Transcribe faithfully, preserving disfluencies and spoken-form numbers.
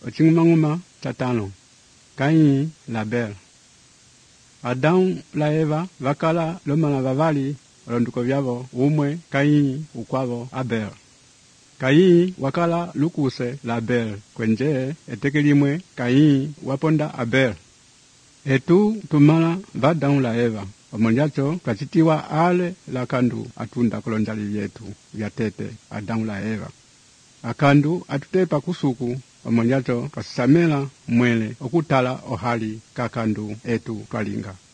Ochingumanguma tatano. Kaini la Bel. Adamu la Eva vakala lomana vavali olonduko vyavo umwe Kaini ukwavo Abel. Kaini wakala lukuse la Abel kwenje etekelimwe Kaini waponda Abel. Etu tumala vadamu la Eva omonyacho twachitiwa ale la kandu atunda kolonjali yetu vyatete Adamu la Eva. Akandu atutepa kusuku omonyacho twasisamela mwele okutala ohali kakandu etu twalinga.